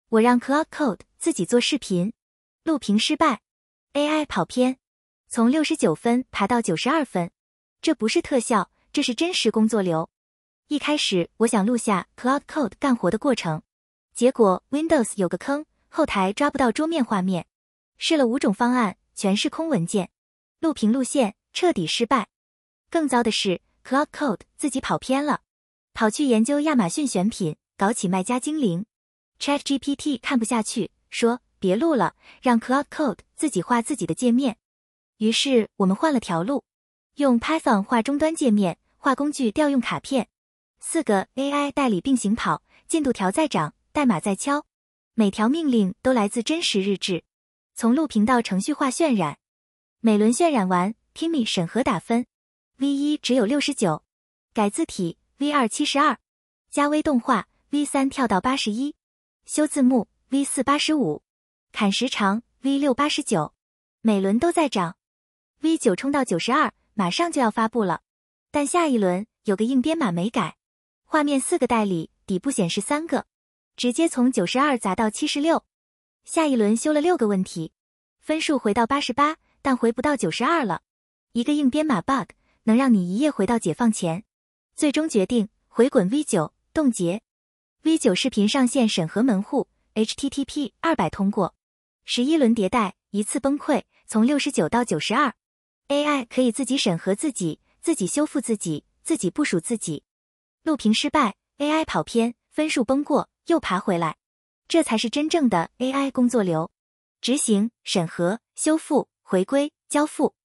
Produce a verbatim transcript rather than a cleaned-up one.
我让 Claude Code 自己做视频，录屏失败 ，A I 跑偏，从六十九分爬到九十二分。这不是特效，这是真实工作流。一开始我想录下 Claude Code 干活的过程，结果 Windows 有个坑，后台抓不到桌面画面。试了五种方案，全是空文件，录屏路线彻底失败。更糟的是 Claude Code 自己跑偏了，跑去研究亚马逊选品，搞起卖家精灵。ChatGPT 看不下去，说别录了，让 Claude Code 自己画自己的界面。于是我们换了条路，用 Python 画终端界面，画工具调用卡片，四个 A I 代理并行跑，进度条在涨，代码在敲，每条命令都来自真实日志。从录屏到程序化渲染，每轮渲染完 Timmy 审核打分 V 一 只有六十九，改字体 V 二 七十二，加微动画 V 三 跳到八十一，修字幕 V 四 八十五，砍时长 V 六 八十九，每轮都在涨。V 九 冲到九十二，马上就要发布了，但下一轮有个硬编码没改，画面四个代理，底部显示三个，直接从九十二砸到七十六。下一轮修了六个问题，分数回到八十八，但回不到九十二了。一个硬编码 bug 能让你一夜回到解放前。最终决定回滚 V 九，冻结。V 九 视频上线审核门户 H T T P 二百 通过。十一轮迭代，一次崩溃，从六十九到九十二。A I 可以自己审核自己，自己修复自己，自己部署自己。录屏失败 ，A I 跑偏，分数崩过，又爬回来。这才是真正的 A I 工作流。执行、审核、修复、回归、交付。